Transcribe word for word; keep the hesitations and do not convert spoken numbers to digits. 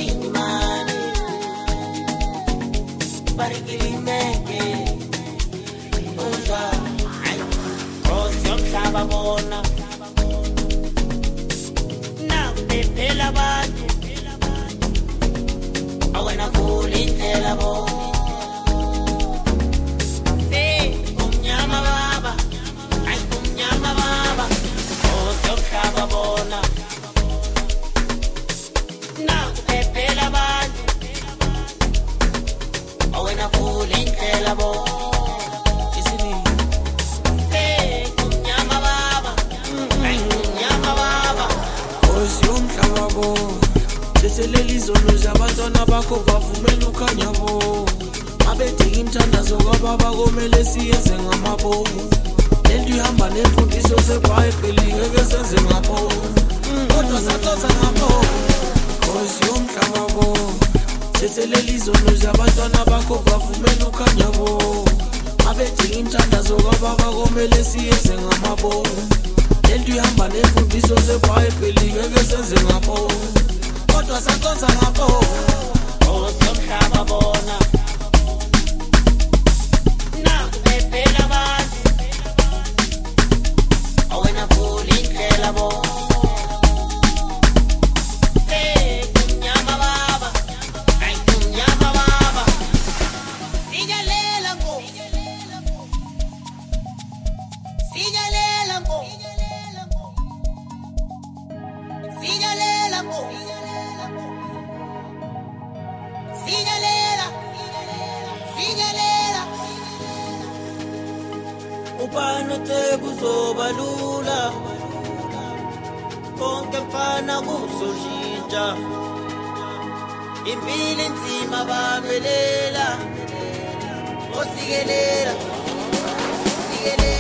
babona na bephela abantu awena vula indlela bo se umnyama baba ay umnyama baba oh sokhaba bona na bephela abantu awena vula indlela bo Selelizolo zabantwana bakho bavumela ukhanyabo abedinga imthandazo kwababa komele siyenze ngamabomu lento ihamba nemfundiso zeBhayibheli ngeke senze ngabomu kodwa sathoza ngabomu Nkosi yomhlaba bo selelizolo zabantwana bakho bavumela ukhanyabo abedinga imthandazo kwababa komele siyenze ngamabomu lento ihamba nemfundiso zeBhayibheli ngeke senze ngabomu kodwa sakonza ngapho oh somhlaba bona na bephela abantu awena vula indlela bo se kumnyama baba ay kumnyama baba sijalela ngo sijalela ngo sijalela ngo Sinyalela, sinyalela Upano te kuzobalula Konke mfana kuzoshintsha Impilo nzima babelela Osikelela Osikelela